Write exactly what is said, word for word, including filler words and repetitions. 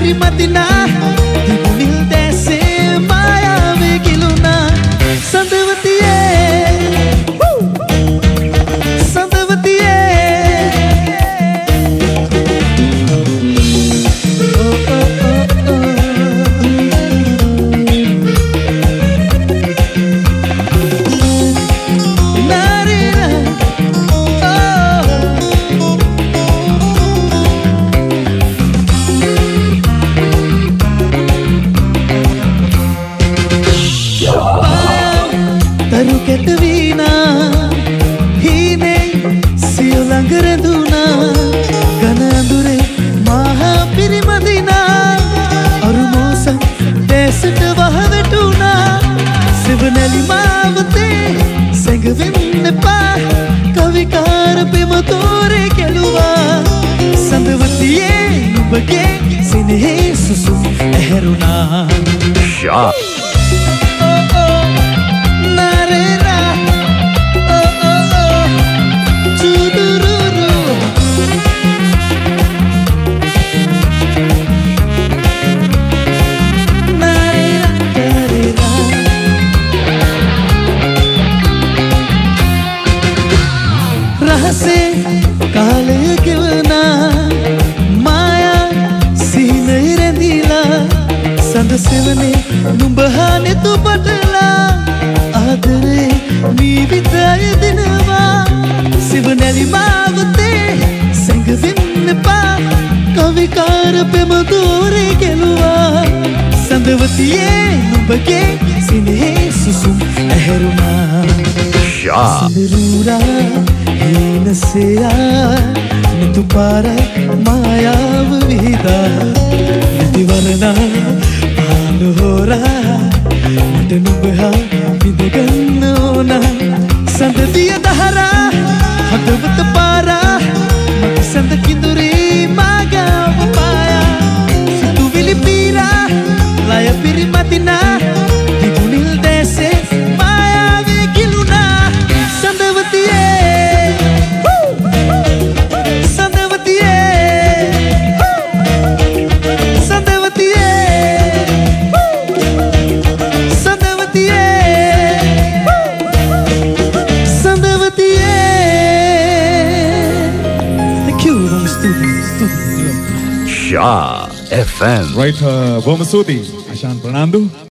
පිරිමදිනා තිබුණිල් දැසේ මායාවේ කිලුණා සඳවතියේ තරුකෙට වීනා හීනේ සිය ළඟ රැඳුණා ඝන අඳුරේ මහා පිරිමදිනා අරුමෝසම් දැසට වහවැටුණා සිවනැලි මාවතේ සැඟවෙන්න එපා කවිකාර පෙමතෝරේ කෙළුවා සඳවතියේ නුඹගේ සිනහේ සුසුම් ඇහැරුණා ෂා රහසේ කාලය ගෙවනා මායා සිහිනය රැඳිලා සඳ සෙවනේ නුඹ හා නෙතු පටලා ආදරේ ජීවිතය දෙනවා සිවනැලි මාවතේ සැඟවෙන්න එපා කවිකාර පෙමතෝරේ කෙළුවා සඳවතියේ නුඹගේ සිනහේ සුසුම් ඇහැරුණා සිඳුරුරා හීනසයා නතු පාර මායාව විහිදා නැතිවරණා පාලුහෝරා මට නුඹහා විඳගන්න ඕන සඳදිය දහරා හදවත පාරා මට සඳ කිඳුරේ මාගාව පායා සිතුවිලි පීරා ලය පිරිමදිනා තිබුණිල් දැසේ මායාවේ කිලුණා සඳවතියේ Shah F M. Right, uh, Bomasudi, Ashan Pranandu.